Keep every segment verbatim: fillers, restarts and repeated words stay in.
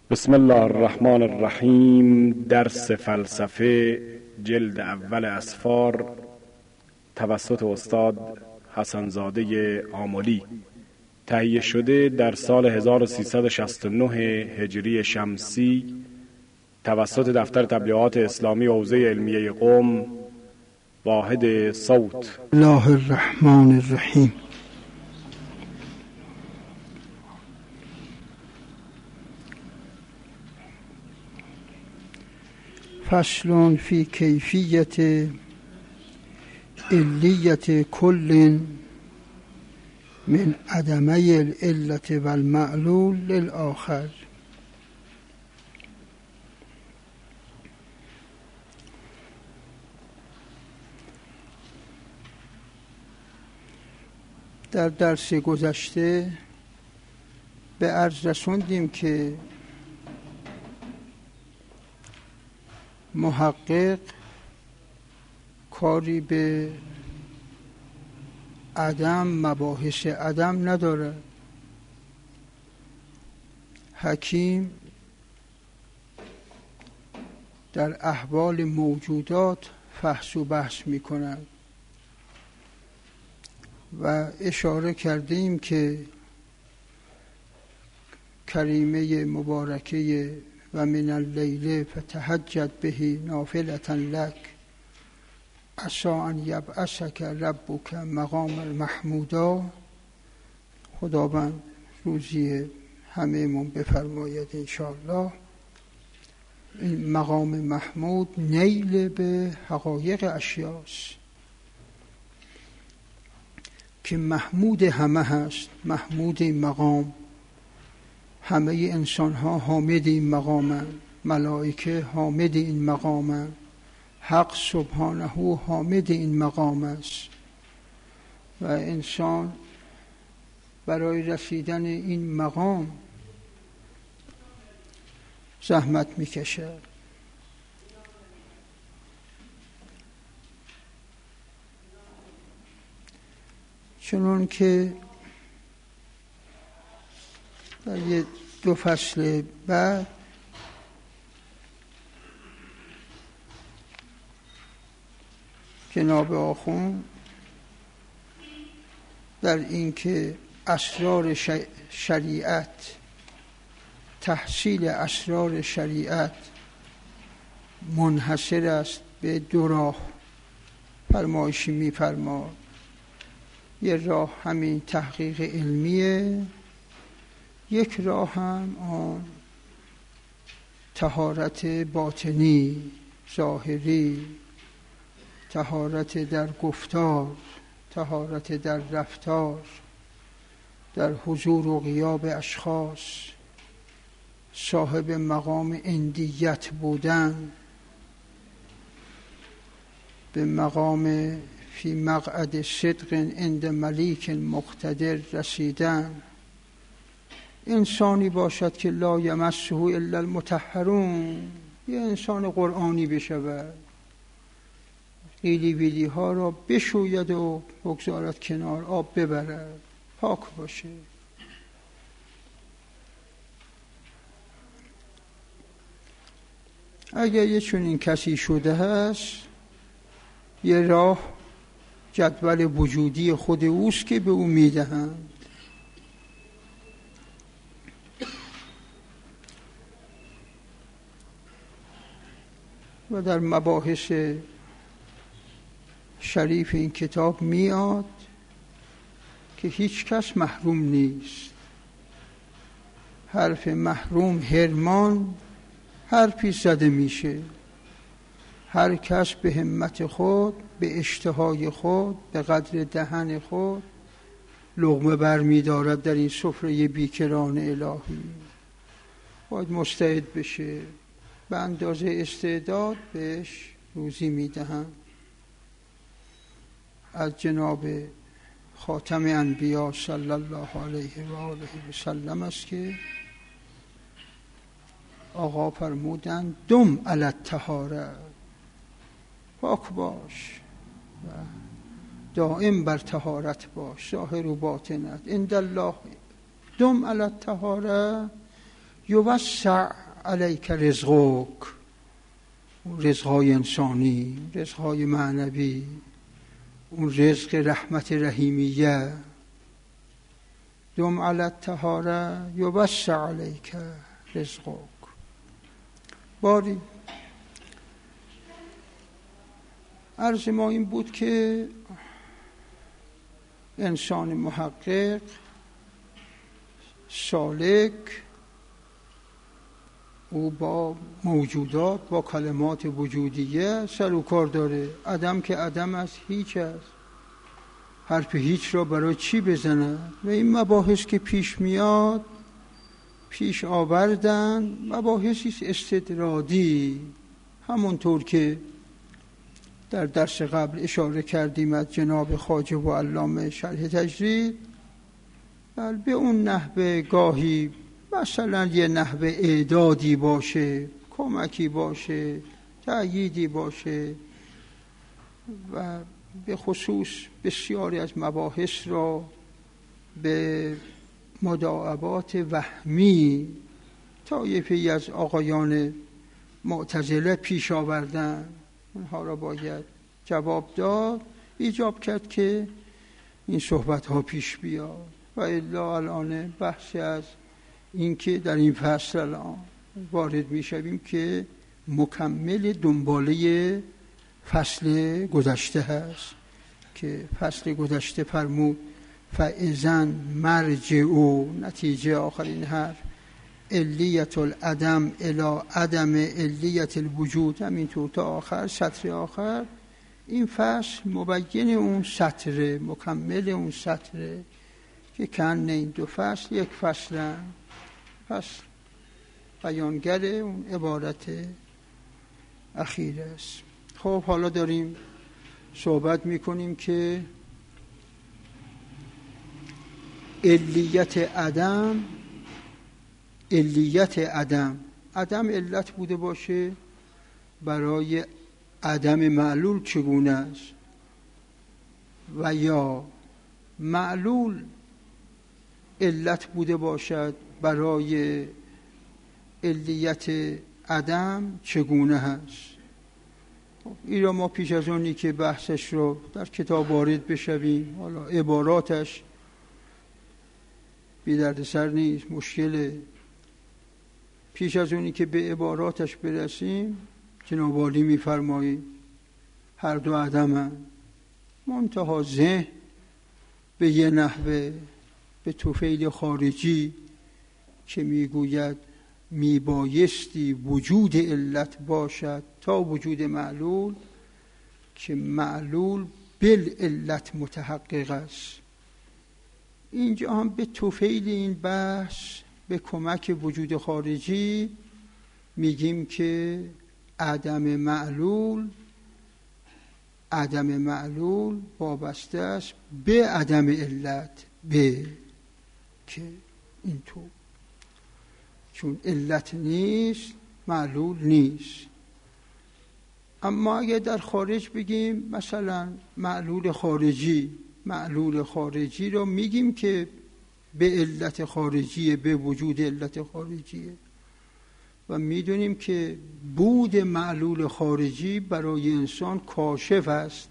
بسم الله الرحمن الرحیم. درس فلسفه جلد اول اسفار توسط استاد حسن زاده آملی، تهیه شده در سال هزار و سیصد و شصت و نه هجری شمسی توسط دفتر تبلیغات اسلامی حوزه علمیه قم، واحد صوت. الله الرحمن الرحیم. فصل فی کیفیت علیت کل من عدمی العلت و المعلول للآخر. در درس گذشته به عرض رسوندیم که محقق کاری به عدم، مباحث عدم نداره. حکیم در احوال موجودات فحص و بحث می کند و اشاره کردیم که کریمه مبارکه و من اللیل فتهجد به نافلة لک عسی ان یبعثک ربک مقام المحمودا، خداوند روزی همه‌مون بفرماید انشاءالله. این مقام محمود نیل به حقایق اشیاست که محمود همه هست، محمود این مقام. همه انسان ها حامد این مقامند، ملائکه حامد این مقامند، حق سبحانه حامد این مقام است و انسان برای رسیدن این مقام زحمت میکشد. چنان که در یه دو فصل بعد جناب آخوند در این که اسرار شریعت، تحصیل اسرار شریعت منحصر است به دو راه فرمایشی می‌فرماد. یه راه همین تحقیق علمیه، یک راه هم آن طهارت باطنی، ظاهری، طهارت در گفتار، طهارت در رفتار، در حضور و غیاب اشخاص، صاحب مقام عندیت بودن، به مقام فی مقعد صدق عند ملیک مقتدر رسیدن. انسانی باشد که لا یمسه الا المطهرون، یه انسان قرآنی بشود، قیلی ویلی ها را بشوید و بگذارد کنار، آب ببرد، پاک باشه. اگر یه چنین کسی شده هست، یه راه جدول وجودی خود اوست که به او میدهند. و در مباحث شریف این کتاب میاد که هیچ کس محروم نیست. حرف محروم هرمان حرفی زده میشه. هر کس به همت خود، به اشتهای خود، به قدر دهن خود لقمه بر می‌دارد در این سفره بیکران الهی. باید مستعد بشه، به اندازه استعداد بهش روزی میدهم. از جناب خاتم انبیا صلی الله علیه و آله و سلم است که آقا فرمودند دم علی الطهاره، پاک باش و دائم بر طهارت باش، ظاهر و باطنت. عند الله دم علی الطهاره یوسع علیک رزقک، رزقهای انسانی، رزقهای معنوی، اون رزق رحمت رحیمیه. دم علی الطهاره یوسع علیک رزقک. باری عرض ما این بود که انسان محقق سالک او با موجودات، با کلمات وجودیه سر و کار داره. عدم که عدم است، هیچ است. حرف هیچ را برای چی بزنند؟ و این مباحث که پیش میاد پیش آوردن مباحثی استدرادی، همونطور که در درس قبل اشاره کردیم از جناب خواجه و علامه شرح تجرید. بل به اون نحوه گاهی مثلا یه نحوه اعدادی باشه، کمکی باشه، تأییدی باشه و به خصوص بسیاری از مباحث را به مداعبات وهمی طایفه‌ای از آقایان معتزله پیش آوردن. اونها را باید جواب داد، ایجاب کرد که این صحبت ها پیش بیاد. و الا الان بحثی از این که در این فصل الان وارد می شویم که مکمل دنباله فصل گذشته هست که فصل گذشته فرمود فاذن مرجع، نتیجه آخرین حرف، علیت العدم الی عدم علیت الوجود، همینطور تا آخر سطر آخر. این فصل مبین اون سطر، مکمل اون سطر که کن این دو فصل یک فصل فصل بیانگر اون عبارت اخیر است. خب حالا داریم صحبت میکنیم که علیت عدم، علیت عدم، عدم علت بوده باشه برای عدم معلول چگونه است، و یا معلول علت بوده باشد برای علیت عدم چگونه هست. این را ما پیش از اونی که بحثش رو در کتاب وارد بشویم، حالا عباراتش بی درد سر نیست، مشکله، پیش از اونی که به عباراتش برسیم جناب عالی می‌فرمایید هر دو عدمن، منتها ذهن به یه نحوه به طفیل خارجی که میگوید میبایستی وجود علت باشد تا وجود معلول، که معلول بالعلت متحقق است. اینجا هم به طفیل این بحث به کمک وجود خارجی میگیم که عدم معلول، عدم معلول وابسته است به عدم علت، به که اینطور، چون علت نیست معلول نیست. اما اگه در خارج بگیم مثلا معلول خارجی، معلول خارجی رو میگیم که به علت خارجیه، به وجود علت خارجیه، و میدونیم که بود معلول خارجی برای انسان کاشف است،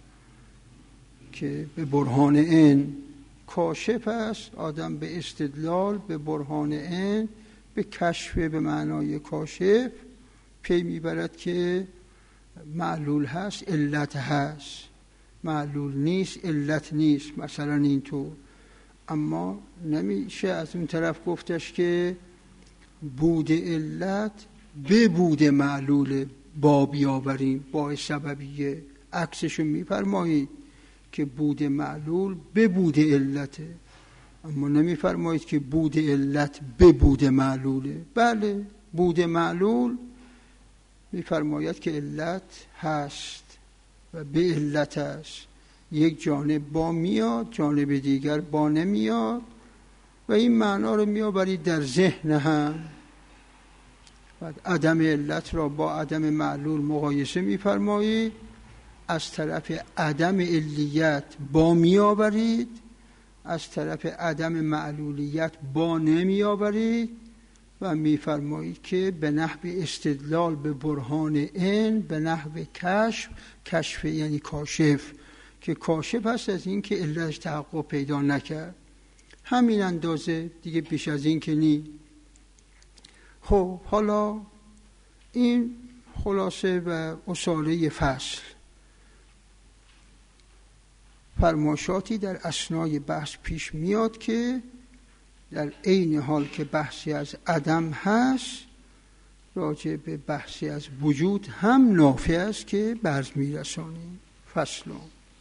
که به برهان این کاشف است. آدم به استدلال به برهان این، به کشف به معنای کاشف پی میبرد که معلول هست، علت هست، معلول نیست، علت نیست، مثلا اینطور. اما نمیشه از اون طرف گفتش که بود علت به بود معلول با بیاوریم، با سببیه. عکسشو میفرمایید که بود معلول به بود علته، اما نمیفرمایید که بود علت به بود معلوله. بله، بود معلول میفرماید که علت هست و به علت است، یک جانب با میاد، جانب دیگر با نمیاد، و این معنا رو میآورید در ذهن هم. بعد عدم علت را با عدم معلول مقایسه میفرمایید، از طرف عدم علیت با میآورید، از طرف عدم معلولیت با نمیآورید، و میفرمایید که به نحو استدلال به برهان این، به نحو کشف، کشف یعنی کاشف، که کاشف هست از این که علتش تحقق پیدا نکرد، همین اندازه دیگه، بیش از این که نی. خب حالا این خلاصه و اصاله فصل. فرماشاتی در اثنای بحث پیش میاد که در عین حال که بحثی از عدم هست، راجع به بحثی از وجود هم نافع است که برز میرسانیم. فصل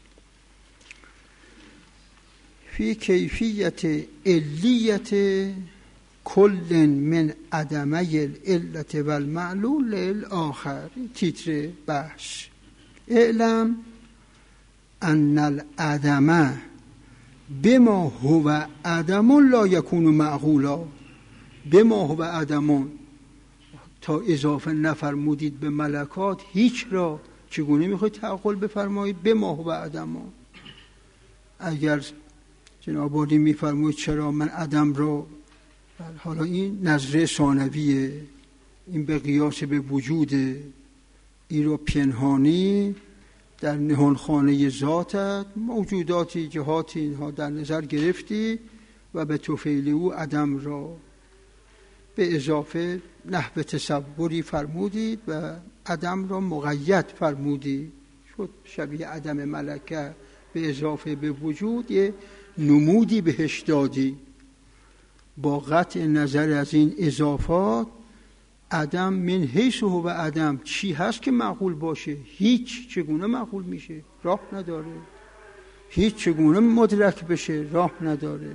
فی کیفیت علیت کل من عدمه العلت و المعلول للآخر. تیتر بحث: اعلم ان العدم بما هو عدم لا یکون معقولا. بما هو عدم، تا اضافه نفرمودید به ملکات هیچ را، چگونه میخواید تعقل بفرمایید؟ بما هو عدم. اگر جناب عالی میفرمایید چرا من عدم را، حالا این نظره ثانویه، این به قیاس به وجوده، این رو پنهانی در نهانخانه ذاتت موجوداتی جهاتی اینها در نظر گرفتی و به طفیل او عدم را به اضافه نحو تصوری فرمودید و عدم را مقید فرمودید، شد شبیه عدم ملکه. به اضافه به وجود یه نمودی بهش دادی. با قطع نظر از این اضافات، عدم من حیث هو عدم چی هست که معقول باشه؟ هیچ. چگونه معقول میشه؟ راه نداره. هیچ چگونه مدرک بشه؟ راه نداره.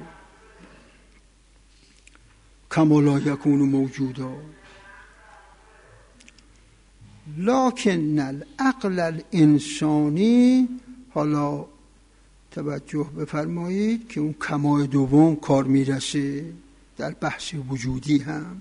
کما لا یکون موجودا. لکن العقل الانسانی، حالا توجه بفرمایید که اون کمای دوم کار میرسه در بحث وجودی هم.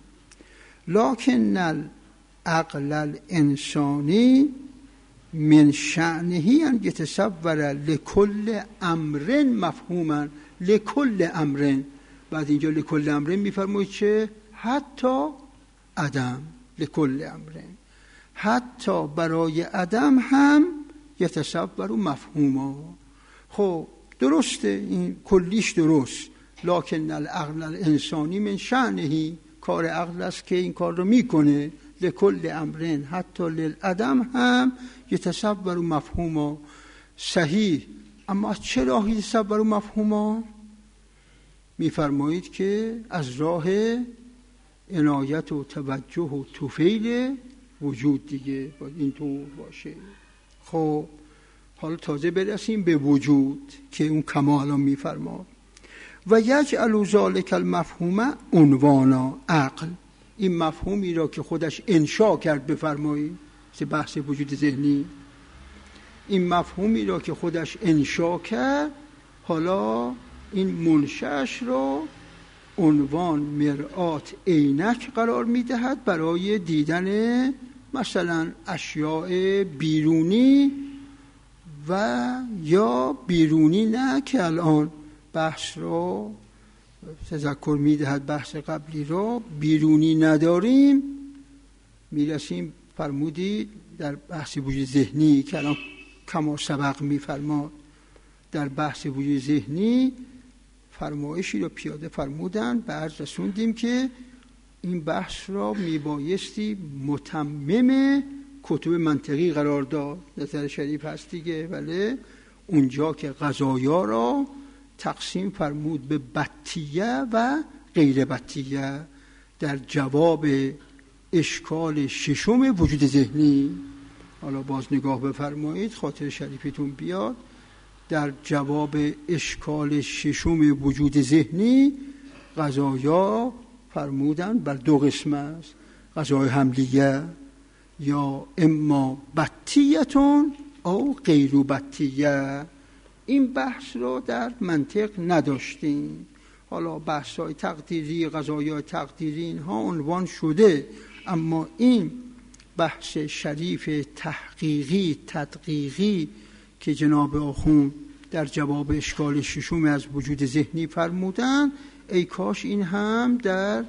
لکن العقل الانسانی من شأنه ان یتصور لکل امر مفهوما. لکل امر، بعد اینجا لکل امر میفرمایید چه؟ حتی عدم. لکل امر، حتی برای عدم هم یتصور مفهوما. خب درسته، این کلیش درست. لکن العقل الانسانی من شأنه، کار عقل است که این کار رو میکنه. لکل امرن حتی للعدم هم یتصور مفهوما. صحیح، اما از چه راهی یتصور مفهوما؟ میفرمایید که از راه عنایت و توجه و طفیل وجود دیگه باید این طور باشه. خب حالا تازه برسیم به وجود که اون کما الان میفرماد. و یجعل ذلک المفهوم عنوانا عقل. این مفهومی را که خودش انشا کرد بفرمایید، چه بحث وجود ذهنی، این مفهومی را که خودش انشا کرد، حالا این منشأش را عنوان مرآت عینک قرار میدهد برای دیدن مثلا اشیاء بیرونی و یا بیرونی نه که الان بحث رو تذکر میدهد، بحث قبلی رو بیرونی نداریم. میرسیم فرمودید در بحث وجود ذهنی که الان کما سبق میفرماد، در بحث وجود ذهنی فرمایشی رو پیاده فرمودن، به عرض رسوندیم که این بحث را میبایستی متمم کتب منطقی قرار داد. نظر شریف هست دیگه، ولی اونجا که قضایا را تقسیم فرمود به بطیه و غیر بطیه در جواب اشکال ششم وجود ذهنی. حالا باز نگاه بفرمایید، خاطر شریفتون بیاد. در جواب اشکال ششم وجود ذهنی قضایا فرمودن بر دو قسم است: قضای حملیه یا اما بطیتون او غیر بطیه. این بحث رو در منطق نداشتیم. حالا بحث‌های تقدیری، قضایای تقدیری اینها عنوان شده، اما این بحث شریف تحقیقی تدقیقی که جناب آخوند در جواب اشکال ششم از وجود ذهنی فرمودن، ای کاش این هم در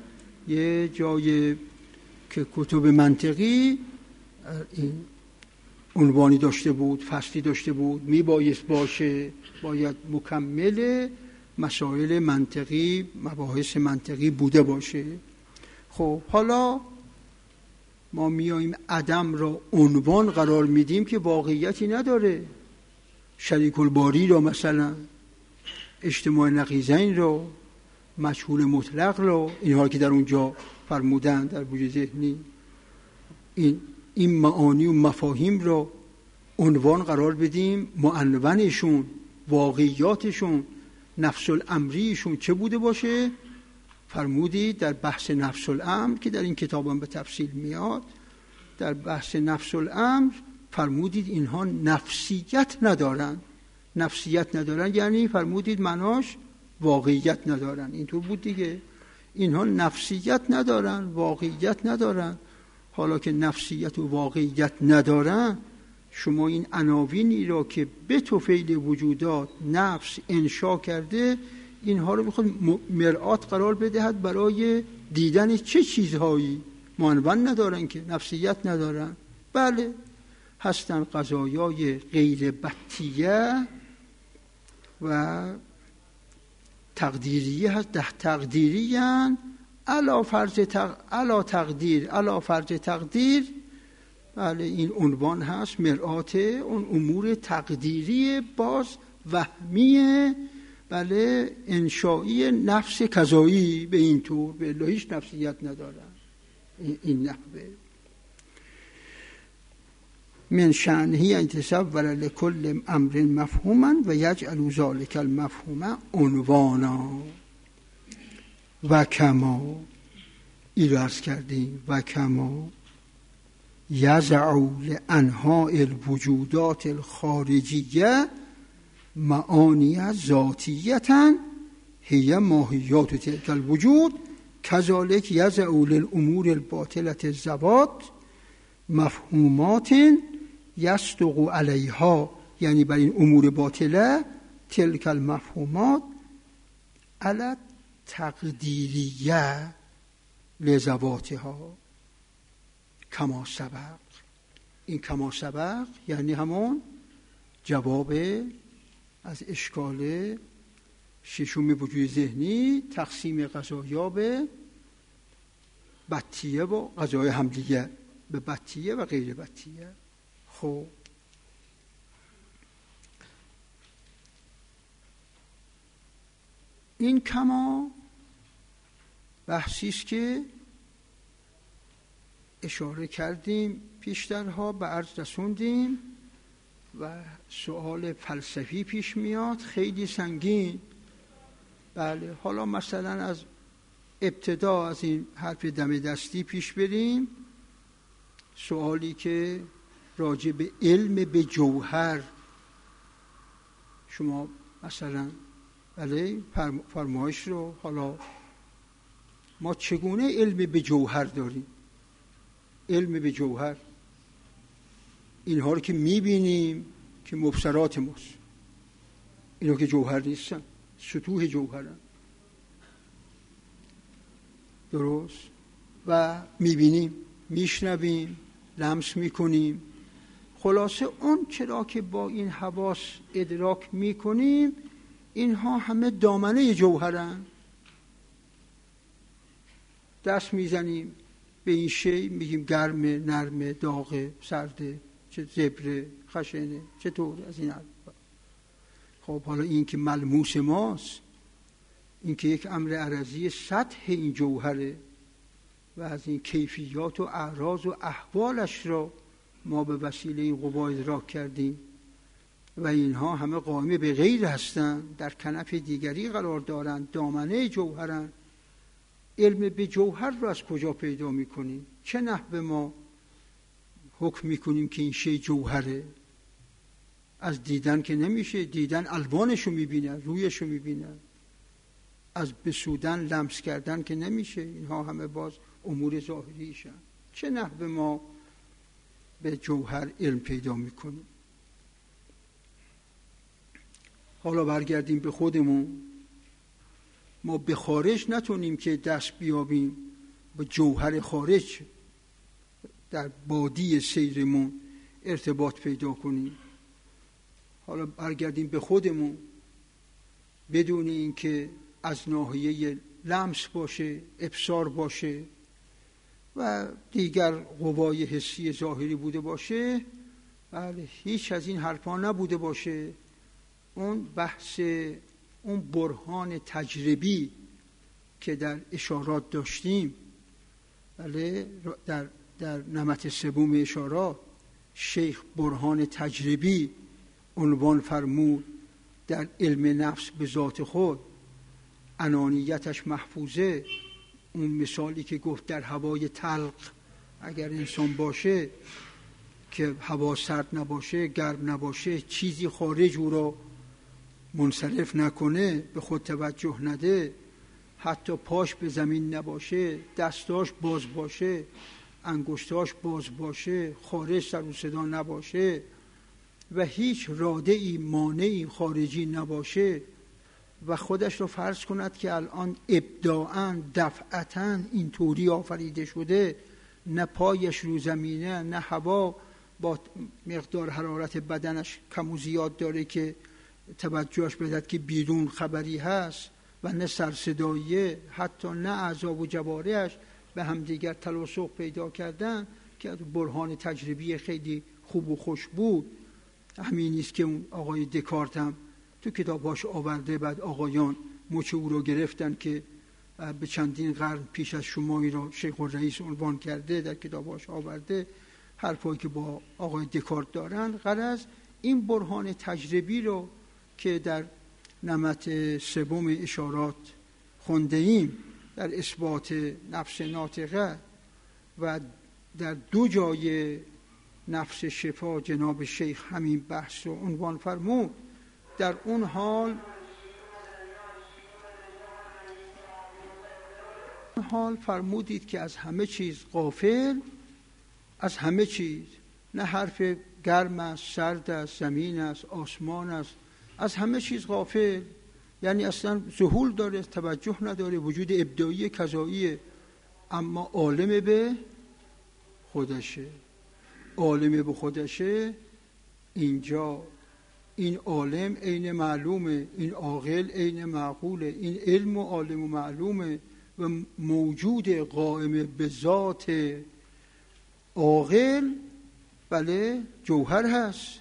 یه جای که کتب منطقی این عنوانی داشته بود، فصلی داشته بود، میبایست باشه، باید مکمل مسائل منطقی، مباحث منطقی بوده باشه. خب حالا ما میاییم عدم را عنوان قرار میدیم که واقعیتی نداره. شریک الباری را مثلا، اجتماع نقیضین را، مجهول مطلق را، اینها که در اونجا فرمودن در وجود ذهنی، این این معانی و مفاهیم را عنوان قرار بدیم، معنونشون، واقعیاتشون، نفس الامریشون چه بوده باشه. فرمودید در بحث نفس الامر که در این کتاب هم به تفصیل میاد، در بحث نفس الامر فرمودید اینها نفسیت ندارن. نفسیت ندارن یعنی فرمودید معناش واقعیت ندارن. اینطور بود دیگه، اینها نفسیت ندارن، واقعیت ندارن. حالا که نفسیت و واقعیت ندارن، شما این عناوینی را که به طفیل وجودات نفس انشا کرده، اینها رو بخواد مرآت قرار بدهد برای دیدن چه چیزهایی. معنون ندارن که، نفسیت ندارن. بله هستن قضایای غیر بطیه و تقدیریه هست، ده تقدیری هست، علا فرض تق... علا تقدیر علا فرض تقدیر. بله این عنوان هست مرآت اون امور تقدیری باز وهمیه، بله انشایی نفس کذایی به این طور، به الله هیچ نفسیت ندارن. این نحوه من شأنه ان يتصور لكل امر مفهوما و یجعل ذلك المفهوم عنوانا و کما ایراز کردیم و کما یزع لانواع الوجودات الخارجیه معانی ذاتیه هي ماهیات تلك الوجود كذلك یزع للامور الباطله الزوات مفهومات یصدق علیها، یعنی بر این امور باطله تلک المفهومات علی تقدیریه لذواتها کما سبق. این کما سبق یعنی همون جواب از اشکال ششم وجود ذهنی، تقسیم قضایا به بطیه و قضای حملیه، به بطیه و غیر بطیه. خب این کما بحثی است که اشاره کردیم پیشترها، به عرض رسوندیم و سوال فلسفی پیش میاد خیلی سنگین. بله حالا مثلا از ابتدا از این حرف دم دستی پیش بریم. سوالی که راجع به علم به جوهر، شما مثلا بله فرمایش رو، حالا ما چگونه علم به جوهر داریم؟ علم به جوهر اینها رو که میبینیم که مبصرات ماست، اینها که جوهر نیستن، سطوح جوهرن، درست؟ و میبینیم، میشنویم، لمس میکنیم. خلاصه اون چرا که با این حواس ادراک میکنیم، اینها همه دامنه جوهرن. دست میزنیم به این شی، میگیم گرمه، نرمه، داغه، سرده، چه زبره، خشنه، چطور از این حرف. خب حالا این که ملموس ماست، این که یک امر عرضی سطح این جوهره و از این کیفیات و اعراض و احوالش را ما به وسیله این قوا ادراک کردیم و اینها همه قائم به غیر هستند، در کنف دیگری قرار دارند، دامنه جوهرند. علم به جوهر رو از کجا پیدا میکنیم؟ چه نحوه ما حکم میکنیم که این شی جوهره؟ از دیدن که نمیشه، دیدن الوانشو میبینن، رویشو میبینن. از بسودن، لمس کردن که نمیشه، اینها همه باز امور ظاهریشن. چه نحوه ما به جوهر علم پیدا میکنیم؟ حالا برگردیم به خودمون. ما به خارج نتونیم که دست بیابیم با جوهر خارج در بادی سیرمون ارتباط پیدا کنیم. حالا برگردیم به خودمون، بدون اینکه از ناحیه لمس باشه، ابصار باشه و دیگر قوای حسی ظاهری بوده باشه، بله هیچ از این حرفا نبوده باشه. اون بحث اون برهان تجربی که در اشارات داشتیم، بله در در نمط سوم اشارات شیخ برهان تجربی عنوان فرمود در علم نفس به ذات خود، انانیتش محفوظه. اون مثالی که گفت در هوای تلخ اگر انسان باشه که هوا سرد نباشه، گرم نباشه، چیزی خارج او را منصرف نکنه، به خود توجه نده، حتی پاش به زمین نباشه، دستاش باز باشه، انگشتاش باز باشه، خارج سر و صدا نباشه و هیچ رادعی مانعی خارجی نباشه و خودش رو فرض کند که الان ابداعاً دفعتاً اینطوری آفریده شده، نه پایش رو زمینه، نه هوا با مقدار حرارت بدنش کم و زیاد داره که توجهش بدهد که بیرون خبری هست و نه سرصداییه، حتی نه اعضا و جوارحش به همدیگر تلاصق پیدا کردن که برهان تجربی خیلی خوب و خوش بود. همین نیست که اون آقای دکارت هم تو کتاباش آورده، بعد آقایان مچ او رو گرفتن که به چندین قرن پیش از شمایی را شیخ الرئیس عنوان کرده، در کتاباش آورده حرفایی که با آقای دکارت دارن. غرض این برهان تجربی رو که در نمط سوم اشارات خونده ایم در اثبات نفس ناطقه و در دو جای نفس شفا جناب شیخ همین بحث رو عنوان فرمود. در اون حال حال فرمودید که از همه چیز غافل، از همه چیز، نه حرف گرم است، سرد است، زمین است، آسمان است، از همه چیز غافل، یعنی اصلا ذهول داره، توجه نداره، وجود ابداعی کذایی، اما عالم به خودشه. عالم به خودشه اینجا این عالم عین معلومه، این عاقل عین معقوله، این علم و عالم و معلومه و موجود قائم به ذات عاقل بله جوهر هست.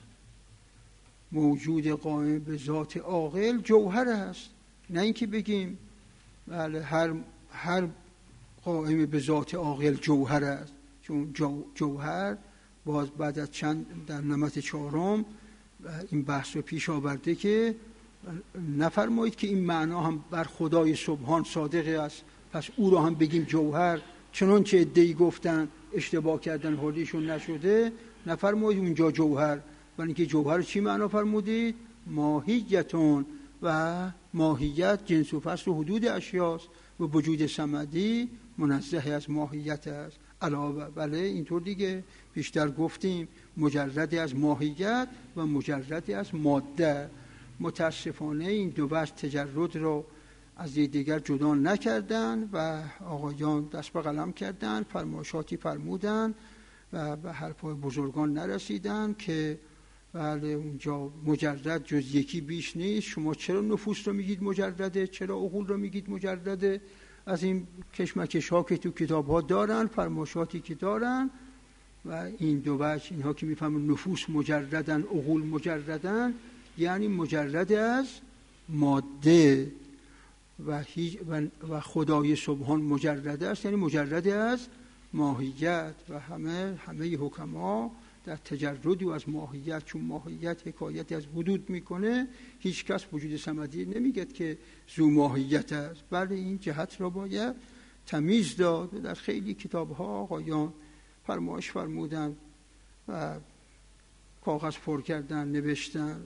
موجود قائم به ذات عاقل جوهر هست، نه اینکه بگیم بله هر هر قائم به ذات عاقل جوهر است، چون جو جوهر باز بعد از چند در نمط چهارم این بحث رو پیش آورده که نفرمایید که این معنا هم بر خدای سبحان صادق است، پس او رو هم بگیم جوهر، چنانچه ادعی گفتن اشتباه کردن حالیشون نشده. نفرمایید اونجا جوهر، ولی اینکه جوهر چی معنا فرمودید؟ ماهیتون، و ماهیت جنس و فصل و حدود اشیاست و وجود صمدی منزه از ماهیت است. علاوه بله اینطور دیگه بیشتر گفتیم مجرد از ماهیت و مجرد از ماده. متاسفانه این دو وجه تجرد رو از دیگر جدا نکردن و آقایان دست به قلم کردن، فرمایشاتی فرمودن و به حرفای بزرگان نرسیدن که بله اونجا مجرد جز یکی بیش نیست. شما چرا نفوس رو میگید مجرده؟ چرا عقول رو میگید مجرده؟ از این کشمکش ها که تو کتاب ها دارن، فرمایشاتی که دارن و این دو وجه، اینها که میفهمن نفوس مجردن، عقول مجردن، یعنی مجرد از ماده و, و خدای سبحان مجرد است، یعنی مجرد از ماهیت. و همه همه حکما در تجرد و از ماهیت، چون ماهیت حکایت از وجود میکنه، هیچ کس وجود صمدی نمیگه که ذو ماهیت است. بله این جهت را باید تمیز داد. در خیلی کتاب ها آقایان فرمایش فرمودن و کاغذ پر کردن، نوشتن،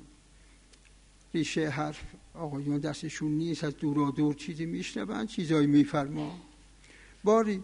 ریشه حرف آقایان دستشون نیست، از دورا دور چیزی میشنون، چیزایی میفرما باری.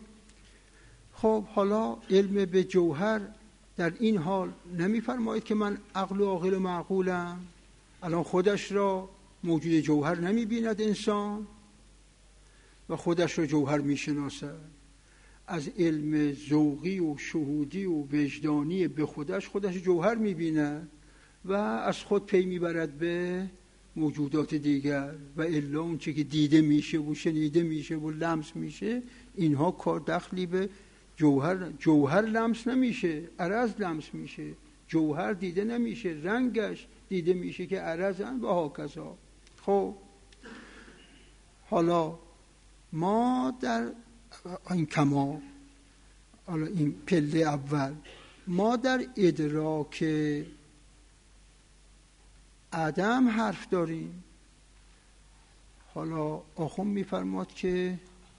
خب حالا علم به جوهر در این حال نمیفرماید که من عقل و عاقل و معقولم. الان خودش را موجود جوهر نمیبیند انسان و خودش را جوهر میشناسد. از علم ذوقی و شهودی و وجدانی به خودش خودش جوهر میبیند و از خود پی میبرد به موجودات دیگر، و الا اون چه که دیده میشه و شنیده میشه و لمس میشه، اینها کار دخلی به جوهر جوهر لمس نمیشه، عرض لمس میشه. جوهر دیده نمیشه، رنگش دیده میشه که عرضن و هاکذا. خب حالا ما در این کما، حالا این پله اول، ما در ادراک عدم حرف داریم. حالا آخوند میفرماد که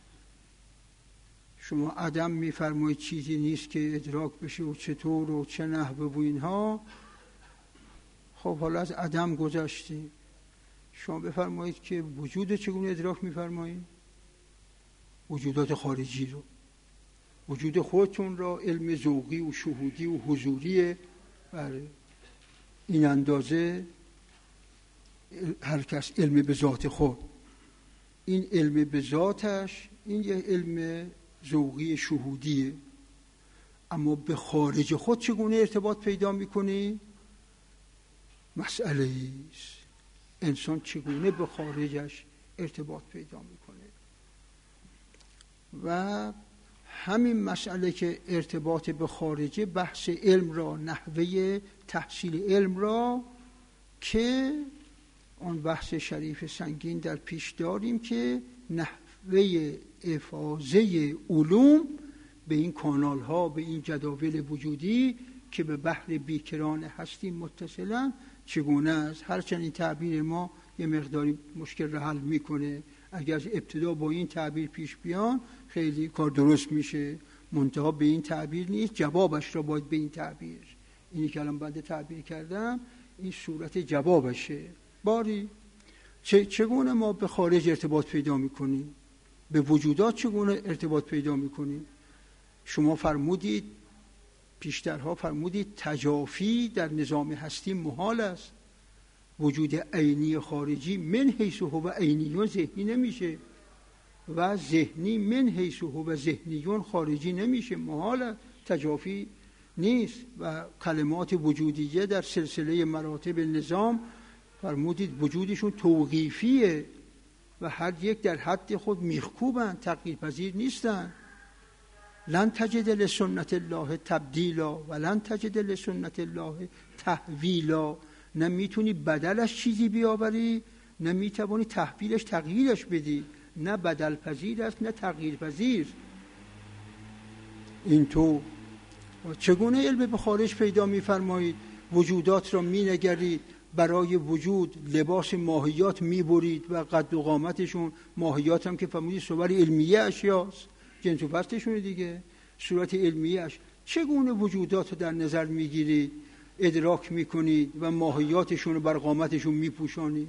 شما عدم میفرمایید چیزی نیست که ادراک بشه و چطور و چه نحوه و اینها. خب حالا از عدم گذشتیم، شما بفرمایید که وجود چگونه ادراک میفرمایید؟ وجودات خارجی رو، وجود خودتون را، علم ذوقی و شهودی و حضوری، بله این اندازه هر کس علم به ذات خود، این علم به ذاتش این یه علم ذوقی شهودیه. اما به خارج خود چگونه ارتباط پیدا میکنی؟ مسئله ایست. انسان چگونه به خارجش ارتباط پیدا میکنه؟ و همین مسئله که ارتباط به خارجه، بحث علم را، نحوه تحصیل علم را، که آن بحث شریف سنگین در پیش داریم که نحوه افاضه علوم به این کانال ها، به این جداول وجودی که به بحر بیکران هستی متصلن چگونه است. هرچند این تعبیر ما یه مقداری مشکل را حل میکنه، اگر از ابتدا با این تعبیر پیش بیان خیلی کار درست میشه. منتها به این تعبیر نیست، جوابش را باید به این تعبیر، اینی که الان بنده تعبیر کردم این صورت جوابشه. باری چگونه ما به خارج ارتباط پیدا میکنیم؟ به وجودات چگونه ارتباط پیدا میکنیم؟ شما فرمودید، پیشترها فرمودید تجافی در نظام هستی محال است. وجود عینی خارجی من حیث هو عینیون ذهنی نمیشه و ذهنی من حیث هو ذهنیون خارجی نمیشه، محال است، تجافی نیست. و کلمات وجودیه در سلسله مراتب نظام فرمودید وجودشون توقیفیه و هر یک در حد خود میخکوبن، تغییر پذیر نیستن. لن تجد لسنت الله تبدیلا و لن تجد لسنت الله تحویلا. نمیتونی بدلش چیزی بیاوری، نمیتوانی تحویلش تغییرش بدی، نه بدل پذیر است نه تغییر پذیر. این تو چگونه علم به خارج پیدا میفرمایید؟ وجودات را مینگرید، برای وجود لباس ماهیات میبرید و قد و قامتشون، ماهیات هم که فرمودید صور علمیه اشیاست، جنس و فصلشون دیگه، صورت علمیهش. چگونه وجودات رو در نظر میگیرید، ادراک میکنید و ماهیاتشون رو بر قامتشون میپوشانید؟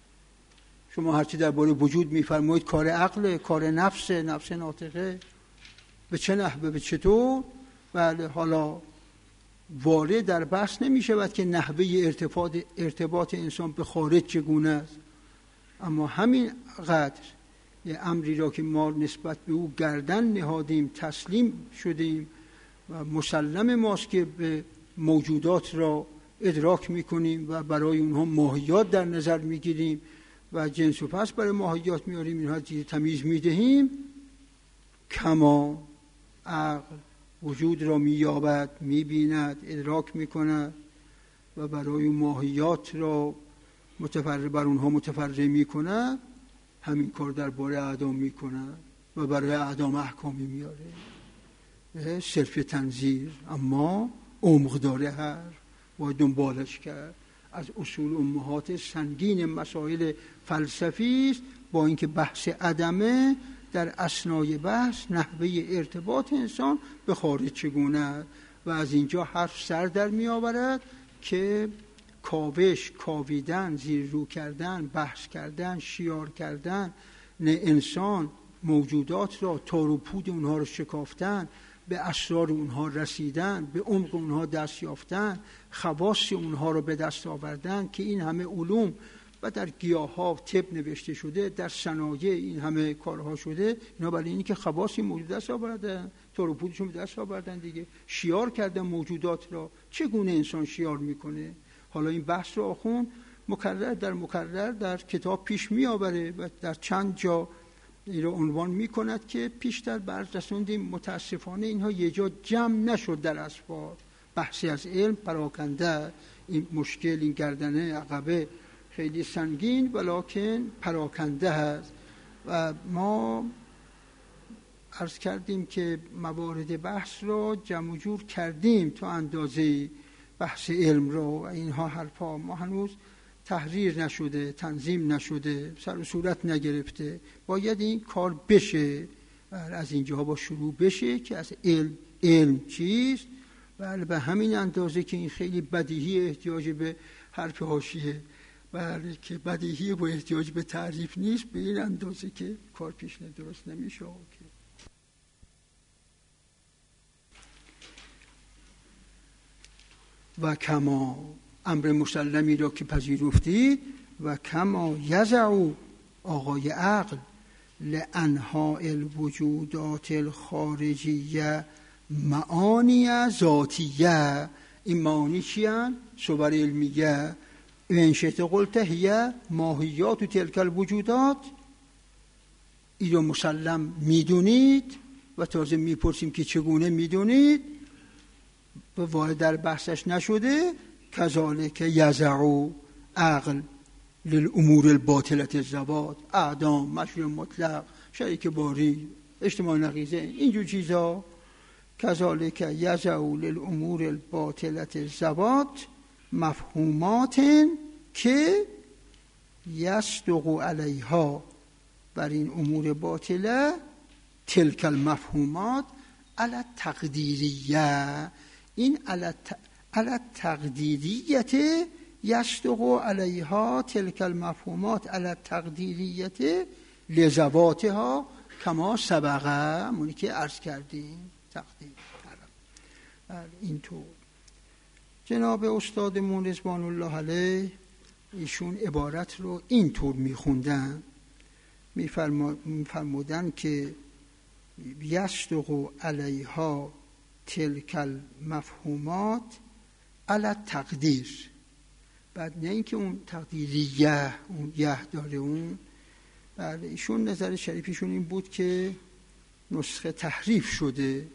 شما هرچی درباره وجود میفرمایید کار عقل، کار نفس، نفس ناطقه. به چه نحوه، به چطور؟ بله، حالا وارد در بحث نمیشود که نحوه ارتباط ارتباط انسان به خارج چگونه است. اما همین قدر یه امری را که ما نسبت به او گردن نهادیم، تسلیم شدیم و مسلم ماست که به موجودات را ادراک میکنیم و برای اونها ماهیات در نظر میگیریم و جنس و فصل برای ماهیات میاریم، اینها چیز تمیز میدهیم. کما عقل وجود را مییابد، میبیند، ادراک میکند و برای ماهیات را متفرع بر اونها متفرع میکند، همین کار درباره اعدام میکند و برای اعدام احکامی میاره، صرف تنظیر. اما عمق داره، هر باید دنبالش کرد. از اصول امهات سنگین مسائل فلسفی است، با اینکه بحث عدمه، در اثنای بحث نحوه ارتباط انسان به خارج چگونه است و از اینجا حرف سر در می آورد که کاوش، کاویدن، زیر رو کردن، بحث کردن، شیار کردن، نه انسان موجودات را، تار و پود اونها رو شکافتن، به اسرار اونها رسیدن، به عمق اونها دست یافتن، خواص اونها رو به دست آوردن، که این همه علوم و در گیاه ها طب نوشته شده، در صنایع این همه کارها شده، اینا برای اینی که خواصی موجود دست آورده تار پودشون به دست آوردن دیگه، شیار کردن موجودات را. چگونه انسان شیار میکنه؟ حالا این بحث رو آخوند مکرر در مکرر در کتاب پیش می آوره و در چند جا این رو عنوان می کند که پیشتر برز رسوندیم. متاسفانه اینها یه جا جمع نشد در اسفار. بحثی از علم پراکنده، این مشکل، این گردنه عقبه خیلی سنگین ولکن پراکنده هست و ما عرض کردیم که موارد بحث رو جمع جور کردیم تا اندازه بحث علم رو و اینها حرفا ما هنوز تحریر نشده، تنظیم نشده، سر و صورت نگرفته. باید این کار بشه، از اینجا با شروع بشه که از علم علم چیست. بله به همین اندازه که این خیلی بدیهی، احتیاج به حرف حاشیه، بله که بدیهی و احتیاج به تعریف نیست، به این اندازه که کار پیش درست نمیشه. و کما امر مسلمی را که پذیرفتید، و کما یزعو آقای عقل لانحاء الوجودات الخارجیه معانی ذاتیه. این معانی چی هستند؟ صور علمیه. این شئت قلت هی ماهیات تلک الوجودات. این رو مسلم میدونید و تازه میپرسیم که چگونه میدونید و وارد در بحثش نشده. کذالک یزعو عقل للامور الباطلة الزوات، اعدام، مشروع مطلق، شریک باری، اجتماع نقیضه، اینجور چیزا. کذالک یزعو للامور الباطلة الزوات مفهومات که یصدق علیها، بر این امور باطله، تلک المفهومات علی التقدیریه. این علی التقدیریت یصدق علیها تلک المفهومات علی التقدیریت لزواتها کما سبقه، مونی که عرض کردیم تقدیر. اینطور جناب استادمون رضوان الله علیه ایشون عبارت رو اینطور میخوندن، میفرمودن که یصدق علیها تلک المفهومات علی التقدیر. بعد نه اینکه اون تقدیریه، اون یه داره اون. بله ایشون نظر شریفیشون این بود که نسخه تحریف شده.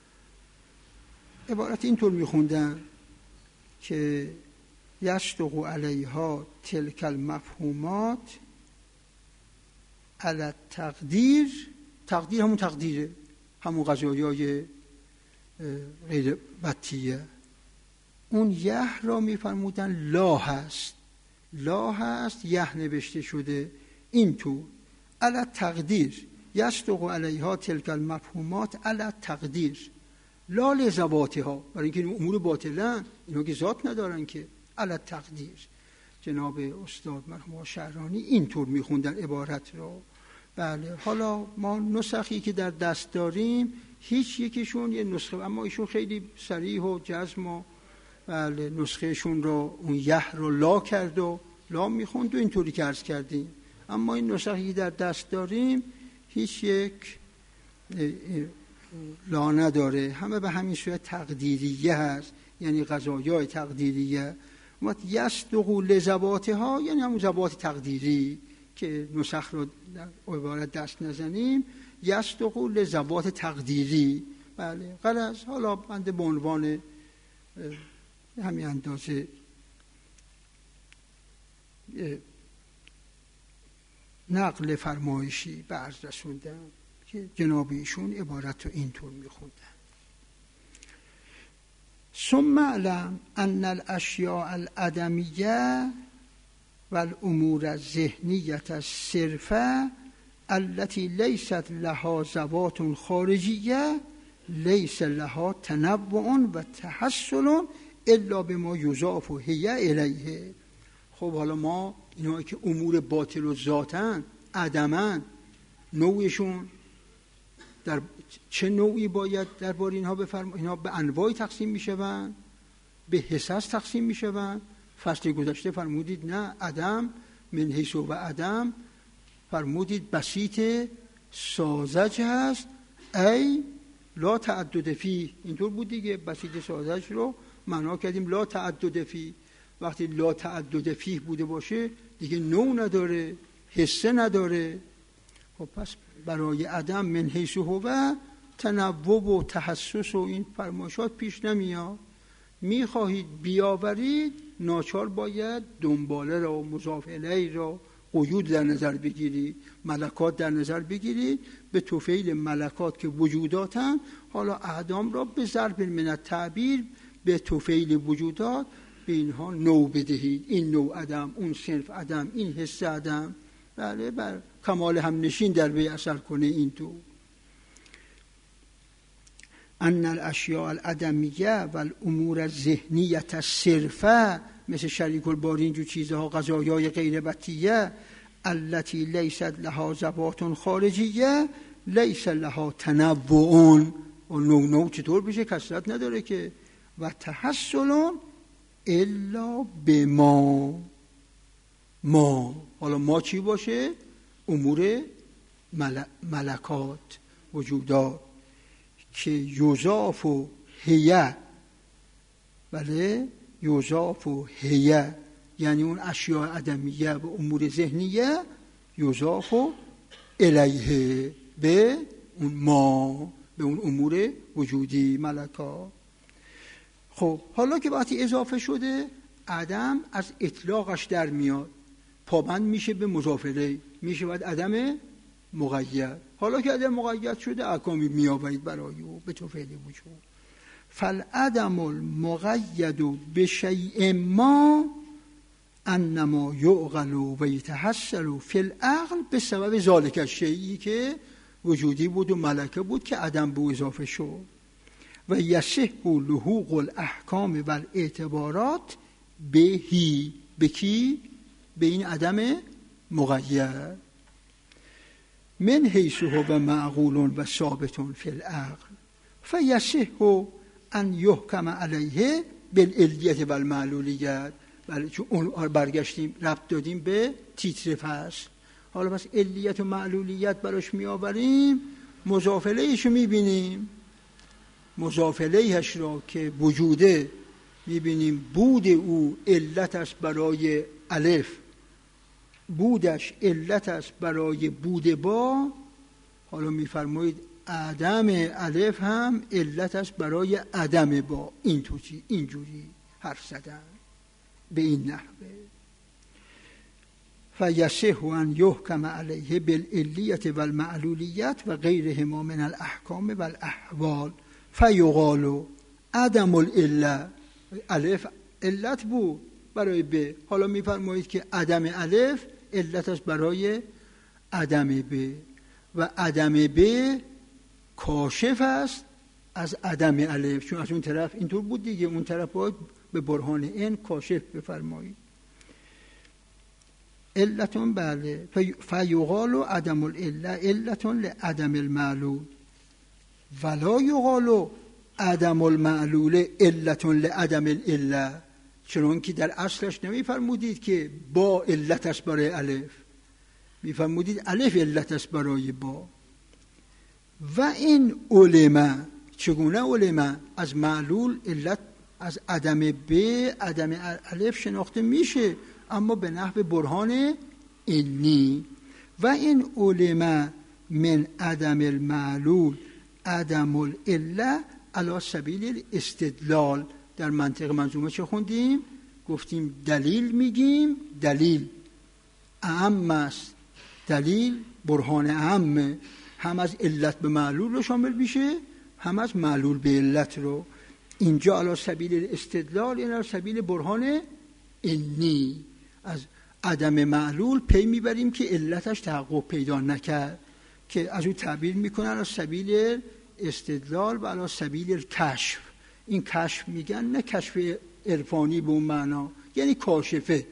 عبارت اینطور میخوندن که یصدق علیها تلک المفهومات علی التقدیر. تقدیر همون تقدیره، همون قضایای غیر بطیه. اون یه را میفرمودن لا هست، لا هست، یه نوشته شده اینطور علی التقدیر. یصدق علیها تلک المفهومات علی التقدیر لا لزواتها، برای اینکه امور باطلن، اینا که ذات ندارن که. علی التقدیر. جناب استاد مرحوم شعرانی اینطور میخوندن عبارت رو. بله حالا ما نسخی که در دست داریم هیچ یکیشون یه نسخه، اما ایشون خیلی صریح و جزم و بله نسخهشون رو اون یه رو لا کرد و لا میخوند و اینطوری که عرض کردیم. اما این نسخی که در دست داریم هیچ یک لا نداره، همه به همین صورت تقدیریه هست، یعنی قضایای تقدیریه. ما یصدق لزواتها یعنی همون زوات تقدیری که نسخ رو در عبارت دست نزنیم، یصدق لزوات تقدیری. بله غلط. حالا بنده به عنوان همین اندازه نقل فرمایشی به عرض رسوندم که جناب ایشون عبارت رو اینطور میخوندن. ثم اعلم ان الاشیاء العدمیه والامور الذهنیه الصرفه التي لیست لها ذوات خارجیه لیس لها تنوع و تحصل الا بما یضاف هی الیه. خب حالا ما اینا که امور باطل و ذاتن، عدمن، نوعشون در چه نوعی باید درباره اینها بفرما؟ اینها به انواعی تقسیم میشوند، به حصص تقسیم میشوند. فصل گذشته فرمودید نه، عدم من حیث و عدم فرمودید بسیط ساذج هست، ای لا تعدد فی، اینطور بود دیگه، بسیط سادهش رو معنا کردیم لا تعدد فی. وقتی لا تعدد فی بوده باشه دیگه نوع نداره، حصه نداره. خب پس برای عدم من حیث هو تنوع و تحسس و این فرمایشات پیش نمیاد. میخواهید بیاورید، ناچار باید دنباله را، مضاف الیه را، قیود در نظر بگیرید، ملکات در نظر بگیرید. به طفیل ملکات که وجوداتن، حالا اعدام را به ضرب من التعبیر به طفیل وجودات به اینها نوع بدهید. این نوع عدم، اون صنف عدم، این حس عدم، بله، بر کمال هم نشین در وی اثر کنه. این تو ان الاشیاء العدمیه و الامور الذهنیه الصرفه، مثل شریک الباری اینجور چیزها، قضایای غیر بطیه، التي لیست لها ذوات خارجیه لیس لها تنوع. و نوع نوع چطور بشه؟ کثرت نداره که. و تحصل الا به ما ما حالا ما چی باشه؟ امور ملکات، وجودات که یوزاف و هیه، بله، یوزاف و هیه یعنی اون اشیاء عدمیه و امور ذهنیه، یوزاف و الیه به اون ما، به اون امور وجودی، ملکات. خب حالا که وقتی اضافه شده، عدم از اطلاقش در میاد، پابند میشه به مضاف الیه، میشه باید عدم مقید. حالا که عدم مقید شده، احکامی میآورید برای او به طفیل وجود. فالعدم المقید بشیء ما انما یعقل و یتحصل فی العقل به سبب ذالک الشیئی که وجودی بود و ملکه بود که عدم به اضافه شد. و یصح لحوق الاحکام و الاعتبارات بهی، به کی؟ به این عدم مقید. من حیث هو معقول و ثابت فی العقل فیصح ان یحکم علیه بالعلیت و المعلولیت. بله، چون اون برگشتیم ربط دادیم به تیتر فصل. حالا پس علیت و معلولیت براش می آوریم، مضاف الیهش رو می بینیم، مضاف الیهش را که وجوده می بینیم بود او علت است برای الف، بودش علت است برای بود با. حالا میفرمایید عدم الف هم علت است برای عدم با. این توچی اینجوری حرف زدن به این نحوه. فیصح ان یحکم علیه بالعلیت و المعلولیت و غیرهما من الاحکام و الاحوال فیقال عدم العله. الف علت بود برای ب، حالا میفرمایید که عدم الف علت است برای عدم ب و عدم ب کاشف است از عدم الف، چون از اون طرف اینطور بود دیگه، اون طرف باید به برهان این کاشف بفرمایید. علتون بله، فیقال عدم العله علتون لعدم المعلول ولا یقال عدم المعلول علتون لعدم العله، چون که در اصلش نمیفرمودید که با علت است برای الف، میفرمودید الف علت است برای با. و این علمه، چگونه علمه؟ از معلول علت از عدم ب عدم الف شناخته میشه، اما به نحو برهان اینی. و این علمه من عدم المعلول عدم العله علی سبیل الاستدلال. در منطق منظومه چه خوندیم؟ گفتیم دلیل میگیم، دلیل اعم است، دلیل برهان اعم، هم از علت به معلول رو شامل میشه، هم از معلول به علت رو. اینجا علی سبیل استدلال یعنی علی سبیل برهان اینی، از عدم معلول پی میبریم که علتش تحقق پیدا نکرد، که از او تعبیر میکنن علی سبیل استدلال و علی سبیل کشف. این کشف میگن، نه کشف عرفانی به اون معنا، یعنی کاشفه.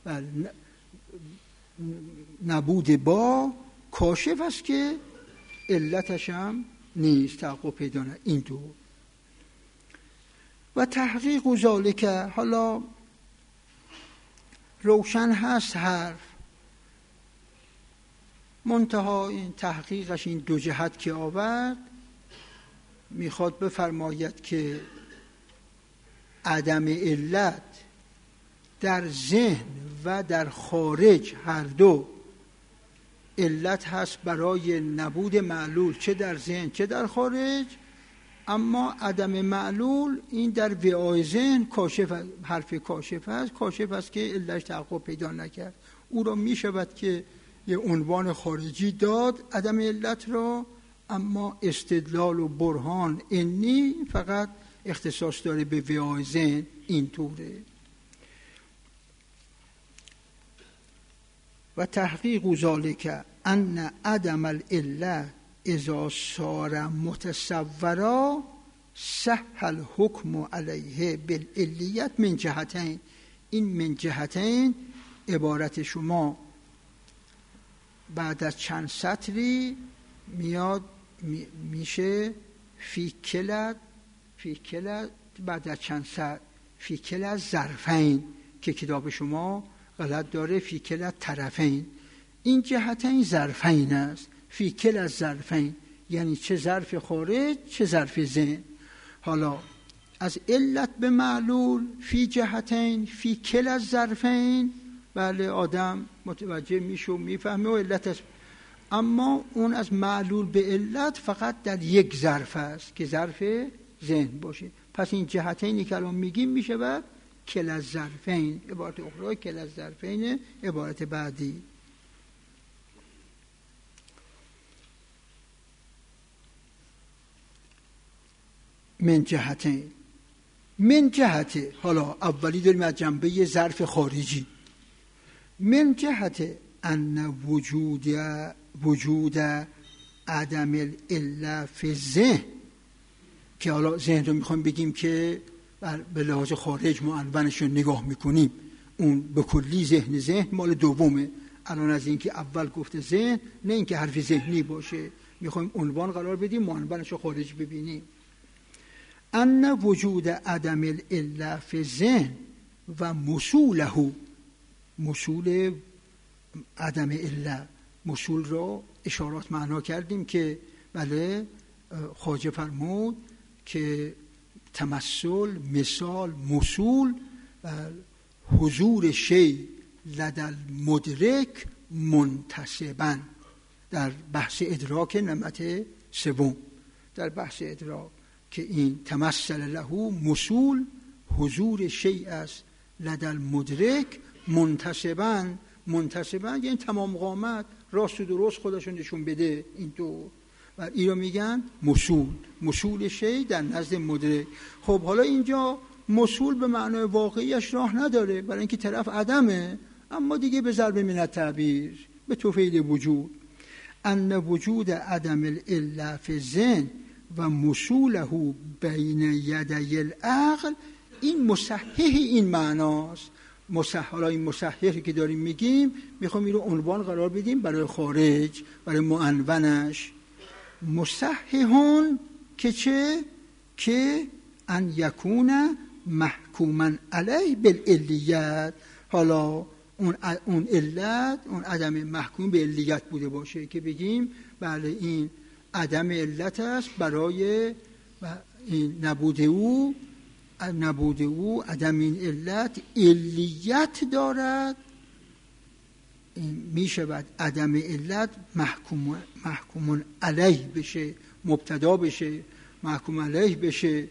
نبود با کاشف است که علتش هم نیست، تحقق پیدا نه. این دو و تحقیق ذالک، حالا روشن هست حرف، منتها این تحقیقش این دو جهت که آورد میخواد بفرماید که عدم علت در ذهن و در خارج هر دو علت هست برای نبود معلول، چه در ذهن چه در خارج. اما عدم معلول این در وعای ذهن کاشف، حرف کاشف هست، کاشف هست که علتش تحقق پیدا نکرد. او را می شود که یه عنوان خارجی داد عدم علت را، اما استدلال و برهان انی فقط اختصاص داره به وعای ذهن. این طوره. و تحقیق ذالک ان عدم العلت اذا صار متصورا صح الحکم علیه بالعلیت من جهتین. این من جهتین عبارت شما بعد از چند سطری میاد میشه فی کلت فی کلت بعد از چند سطر فی کلت ظرفین، که کتاب شما غلط داره فی کلت طرفین. این جهتین ظرفین است. فی کلت ظرفین یعنی چه ظرف خارج چه ظرف ذهن. حالا از علت به معلول فی جهتین فی کلت ظرفین، بله آدم متوجه میشه و میفهمه و علت است. اما اون از معلول به علت فقط در یک ظرف است که ظرف ذهن باشه. پس این جهتینی که الان میگیم میشه بعد کلت ظرفین. عبارت اخرى کلت ظرفین عبارت بعدی. من جهتین من جهت، حالا اولی داریم از جنبه ظرف خارجی. من جهت ان وجود وجود عدم العله فی ذهن، که حالا ذهن رو میخوایم بگیم که به لحاظ خارج معنونش رو نگاه میکنیم، اون به کلی ذهن ذهن مال دومه. الان از اینکه اول گفته ذهن، نه اینکه حرف ذهنی باشه، میخوایم عنوان قرار بدیم معنونش رو خارج ببینیم. ان وجود عدم العله فی ذهن و مصوله، مصول عدم عله، مصول را اشارات معنا کردیم که بله خواجه فرمود که تمثل، مثال، مصول، حضور شیء لدى المدرک منتسبا، در بحث ادراک نمط سوم، در بحث ادراک که این تمثل له مصول حضور شیء است لدى المدرک منتسبا. منتسبا یعنی تمام قامت، راست و درست خودشون نشون بده. این دو و این رو میگن مصول، مصول شیء در نزد مدرک. خب حالا اینجا مصول به معنای واقعیش راه نداره، برای اینکه طرف عدمه، اما دیگه به ضرب من التعبیر به توفیل وجود. ان وجود عدم العله فی ذهن و مصوله بین یدی العقل، این مصحح این معناست. مصحح، این مصححی که داریم میگیم میخوام این رو عنوان قرار بدیم برای خارج، برای معنونش. مصححون که چه؟ که ان یکون محکوما علیه بالعلیت. حالا اون اون علت، اون عدم محکوم به علیت بوده باشه که بگیم بله این عدم علت است برای این نبود او، نبود او عدم این علت علیت دارد. این می شود عدم علت محکوم محکوم علیه بشه، مبتدا بشه، محکوم علیه بشه،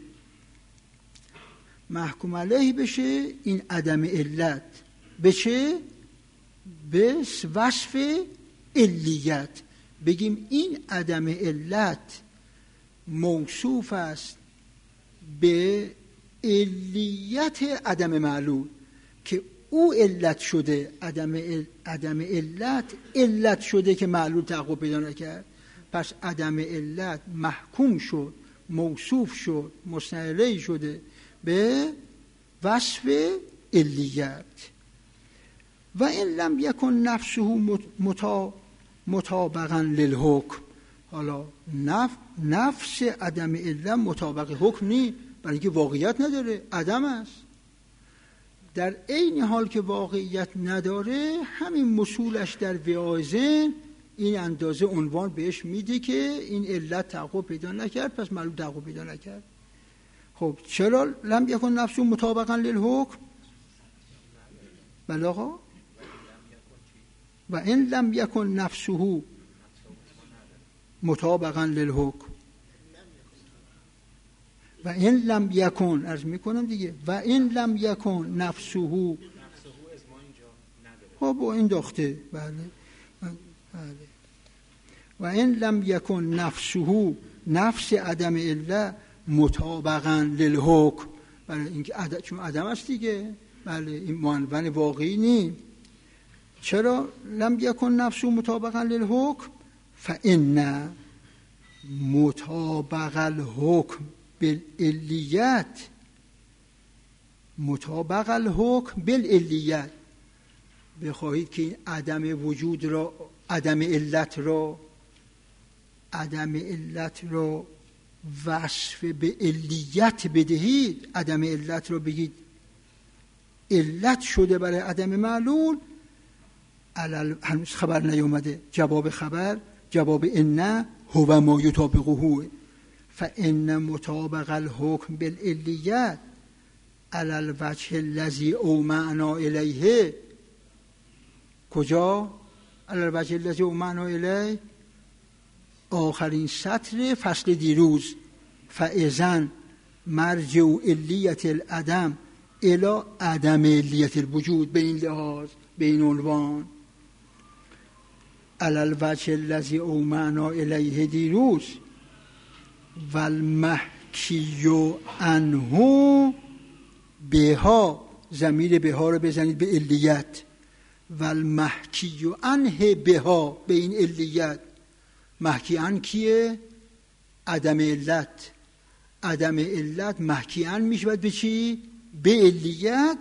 محکوم علیه بشه. این عدم علت بشه به وصف علیت، بگیم این عدم علت موصوف است به علیت عدم معلول، که او علت شده، عدم عدم علت علت شده که معلول تحقق پیدا نکرد. پس عدم علت محکوم شد، موصوف شد، مستعلی شده به وصف علیت. و این لم یکن نفسه مطابقا للحکم. حالا نف... نفس عدم علت مطابق حکم نی، برای اینکه واقعیت نداره، عدم است. در عین حال که واقعیت نداره، همین مصولش در وعای ذهن این اندازه عنوان بهش میده که این علت تحقق پیدا نکرد، پس معلول تحقق پیدا نکرد. خب چرا لم یکن نفسه مطابقا للحکم؟ بله آقا، و این لم یکن نفسه مطابقا للحکم، و این لم یکن، عرض میکنم دیگه، و این لم یکن نفسه، خب این داخته، بله بله، و این لم یکن نفسه، نفس عدم علت مطابقا للحکم، بله این که عدم، چون عدم است دیگه، بله این معنون واقعی نیست. چرا لم یکن نفسه مطابقا للحکم؟ فإن مطابق الحکم بالعلیت، مطابق الحکم بالعلیت، بخواهید که این عدم وجود را، عدم علت را، عدم علت را وصف به علیت بدهید، عدم علت را بگید علت شده برای عدم معلول، علل هنوز خبر نیومده، جواب خبر، جواب ان هو ما یطابقه، فان مطابق الحکم بالعلیت علی الوجه الذی اومعنا الیه، کجا؟ علی الوجه الذی اومعنا الیه، آخرین سطر فصل دیروز، فاذن مرجع علیت العدم الی عدم علیت الوجود، به این لحاظ، به این عنوان علی الوجه الذی اومعنا الیه دیروز، و المحکی عنه بها، ضمیر بها رو بزنید به علیت، و المحکی عنه بها، به این علیت، محکی عن کیه؟ عدم علت، عدم علت محکی عن میشود به چی؟ به علیت.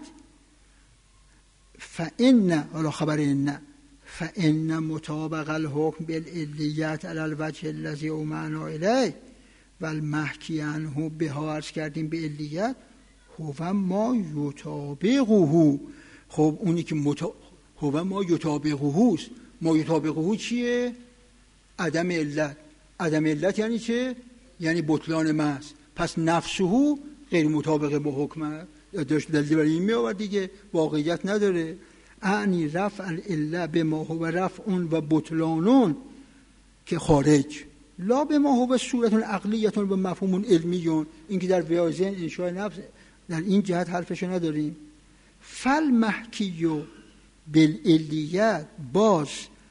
فإن، حالا خبر این، فإن مطابق الحکم بالعلیت علی الوجه الذی اومعنا الیه و المحکی عنه بها، عرض کردیم به علیت، هو ما یطابقه، خب اونی که متا... هو ما یطابقه است، ما یطابقه چیه؟ عدم علت. عدم علت یعنی چه؟ یعنی بطلان محض، پس نفسه غیر مطابقه با حکم، داشت دلیل برای این می آورد دیگه، واقعیت نداره. اعنی رفع العله به ما هو رفع اون و بطلانون که خارج، لا به ما هو صورتون عقلیتون و مفهومون علمیون، این که در ویازن انشاء نفس در این جهت حرفشو نداریم. فل محکیو بالعلیت، باز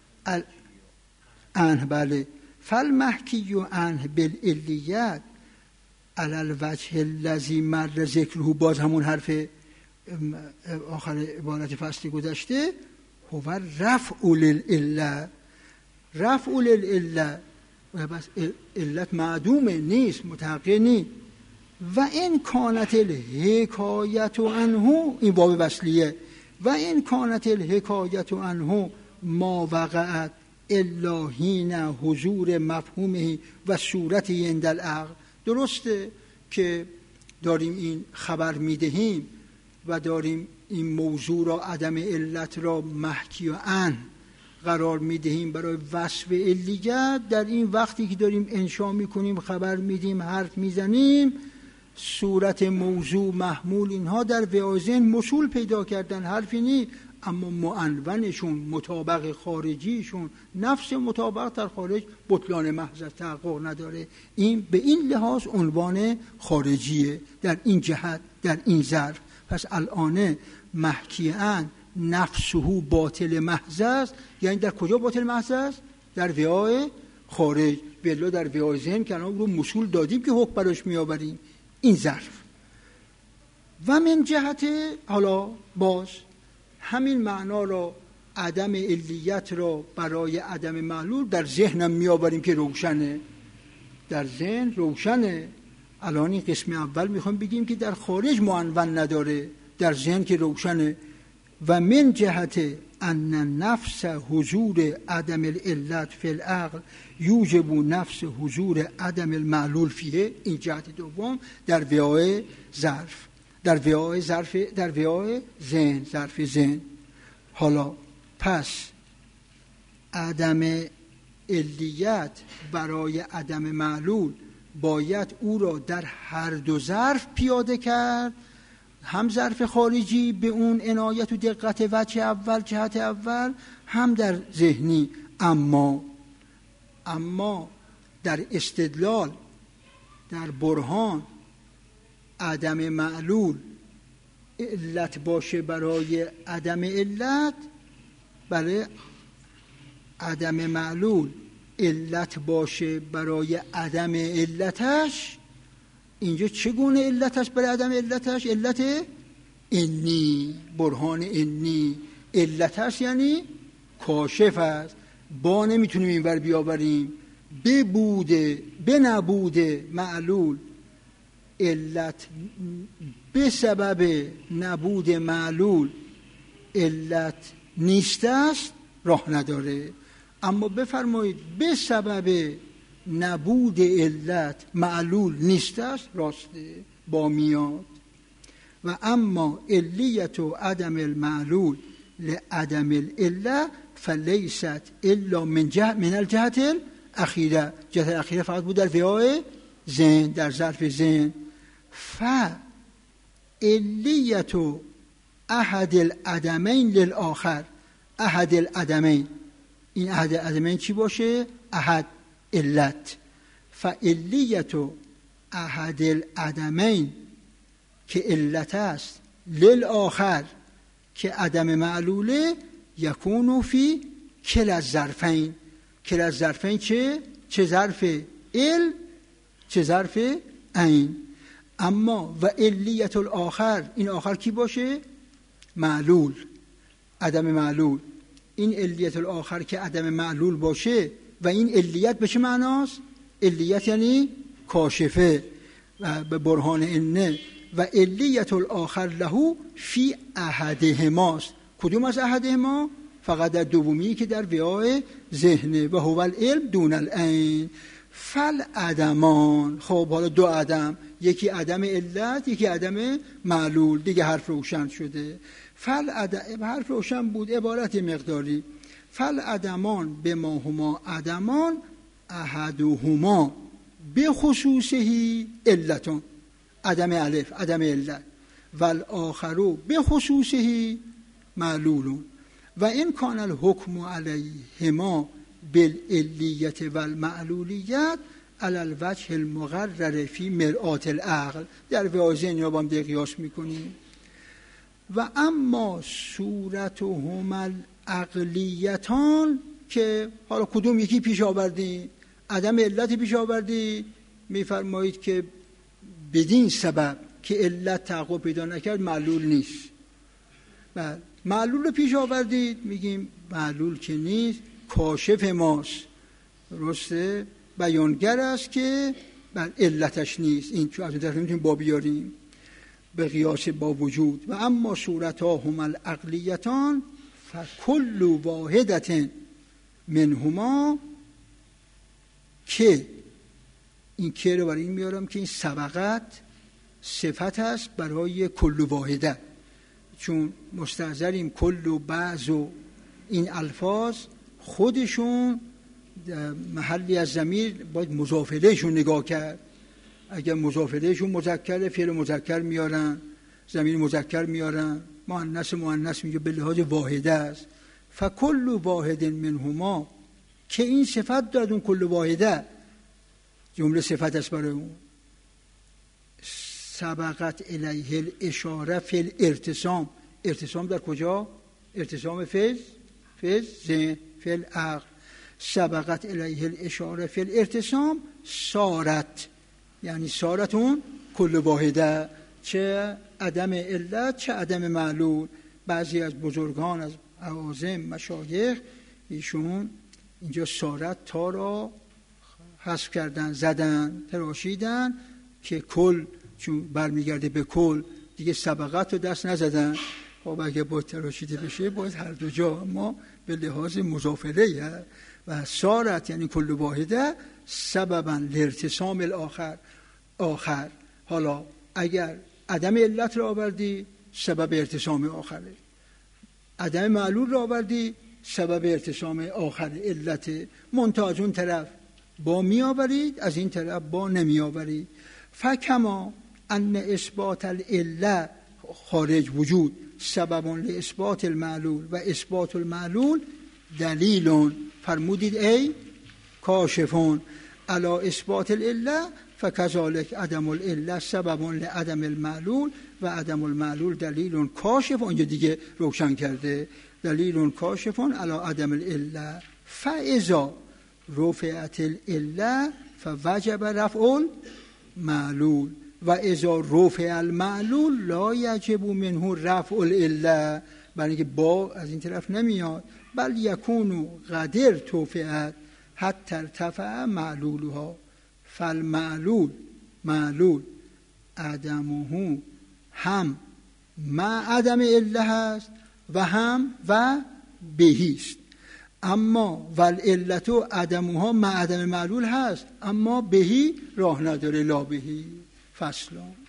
عنه، بله، فل محکیو عنه بالعلیت علی الوجه الذی مر ذکره، باز همون حرف آخر عبارت فصلی گذشته، هو رفع للعله، رفع للعله، بس علت معدومه، نیست، متحقق نیست. و این کانت الحکایت عنه، این باب وصلیه، و این کانت الحکایت عنه ما وقعت الا حین حضور مفهومه و صورتی عند العقل. درسته که داریم این خبر میدهیم و داریم این موضوع را، عدم علت را محکی و عن قرار میدهیم برای وصف علیت، در این وقتی که داریم انشا میکنیم، خبر میدیم، حرف میزنیم، صورت موضوع محمول اینها در وعازن مصول پیدا کردن، حرفی نیست، اما معنونشون، مطابق خارجیشون، نفس مطابق در خارج بطلان محض تحقق نداره. این به این لحاظ عنوان خارجیه در این جهت، در این ظرف. پس الان محکیان نفسه باطل محض است، یعنی در کجا باطل محض است؟ در وعای خارج. بلا در وعای ذهن که الان رو مصول دادیم که حکم براش میآوریم، این ظرف. و من جهت، حالا باز همین معنا را، عدم علیت را برای عدم معلول در ذهنم میآوریم که روشنه، در ذهن روشنه. الان این قسم اول میخوام بگیم که در خارج معنون نداره، در ذهن که روشنه. و من جهت ان نفس حضور عدم العلت فی العقل یوجب نفس حضور عدم المعلول فیه، این جهت دوم در وعای ظرف، در وعای ظرف، در وعای ذهن، ظرف ذهن. حالا پس عدم علیت برای عدم معلول باید او را در هر دو ظرف پیاده کرد، هم ظرف خارجی به اون عنایت و دقت وجه اول جهت اول، هم در ذهنی. اما اما در استدلال، در برهان، عدم معلول علت باشه برای عدم علت، بله عدم معلول علت باشه برای عدم علتش، اینجا چگونه علت است برای عدم علتش؟ علت انی، برهان انی علت است، یعنی کاشف است. با نمیتونیم این ور بیاوریم. به بوده به نبوده معلول علت، به سبب نبود معلول علت نیست است، راه نداره. اما بفرمایید به سبب نبود علت معلول نیست است، راسته، با میاد. و اما علیت و عدم المعلول لعدم العله فلیست الا من جهت من الجهت الاخیره. جهت الاخیره فقط بود در وعای ذهن، در ظرف ذهن. ف علیت احد العدمین للآخر. احد العدمین، این احد العدمین چی باشه؟ احد علت. فعلیت احد العدمین که علت است، للآخر که عدم معلوله، یکونو فی کل الظرفین. کل الظرفین چه؟ چه ظرف ال، چه ظرف عین. اما و علیت الاخر، این آخر کی باشه؟ معلول، عدم معلول. این علیت الاخر که عدم معلول باشه و این علیت به چه معناست؟ علیت یعنی کاشفه و به برهان انه. و علیت الاخر له فی احدهماست. کدوم از احدهما؟ فقط در دومی که در وعای ذهنه. و هو العلم دون العین. فل عدمان. خب حالا دو عدم، یکی عدم علت، یکی عدم معلول. دیگه حرف روشن شده. فل عدم، حرف روشن بود، عبارت مقداری. فل عدمان به ما هما عدمان احدهما به خصوصه علتون، عدم الف، عدم علت. والآخرو به خصوصه معلولون. و این کان الحکم علیهما بالعلیت والمعلولیت علی الوجه المقرر فی مرآت العقل. در وعای یا با هم قیاس میکنیم. و اما صورتهما العقلیتان، که حالا کدوم یکی پیش آوردی؟ عدم علت پیش آوردی، میفرمایید که بدین سبب که علت تحقق پیدا نکرد معلول نیست. بله، معلول رو پیش آوردید، میگیم معلول که نیست، کاشف ماست، درسته، بیانگر است که بر علتش نیست. این چون از اون طرف میتونیم با بیاریم به قیاس با وجود. و اما صورتاهما العقلیتان فکل واحدة منهما، که این که رو برای این میارم که این سبقت صفت است برای کل واحده، چون مستحضریم کل و بعض و این الفاظ خودشون محلی از ضمیر باید مضاف الیهشون نگاه کرد. اگر مضاف الیهشون مذکر، فعل مذکر میارن، ضمیر مذکر میارن، مؤنث مؤنث میگه به لحاظ واحده است. فکل واحد منهما، که این صفت دارد اون کل واحده، جمله صفت است برای اون. سبقت الیه الاشاره فی الارتسام. ارتسام در کجا؟ ارتسام فیض فیض ذهن فی العقل. سبقت الیه الاشاره فی الارتسام صارت، یعنی صارت اون کل واحده، چه عدم علت چه عدم معلول. بعضی از بزرگان از اعاظم مشایخ ایشون اینجا صارت تا را حذف کردن، زدن، تراشیدن که کل چون برمیگرده به کل، دیگه سبقت رو دست نزدن. خب اگه باید تراشیده بشه باید هر دو جا، ما به لحاظ مضاف الیه. و صارت یعنی کل واحده سببا لارتسام الاخر. آخر حالا اگر عدم علت را آوردی، سبب ارتسام آخره. عدم معلول را آوردی، سبب ارتسام آخر علت، منتها از اون طرف با می آورید، از این طرف با نمی آورید. فکما ان اثبات العله خارج وجود سبب لاثبات المعلول و اثبات المعلول دلیل، فرمودید ای کاشفون علی اثبات العله فکذالک عدم العله سبب لعدم المعلول و عدم المعلول دلیل کاشف. اونجا دیگه روشن کرده دلیل کاشفون علی عدم العله فاذا رفعت العله فوجب رفع المعلول و اذا رفع المعلول لا یجب منه رفع العله، برای اینکه با از این طرف نمیاد، بل یکون قدر توفیعت حتی ارتفع معلولها فالمعلول معلول عدمه هم مع عدم عله هست و هم و بهیست، اما والعلت عدمها مع عدم معلول هست اما بهی راه نداره، لا بهی. فصلا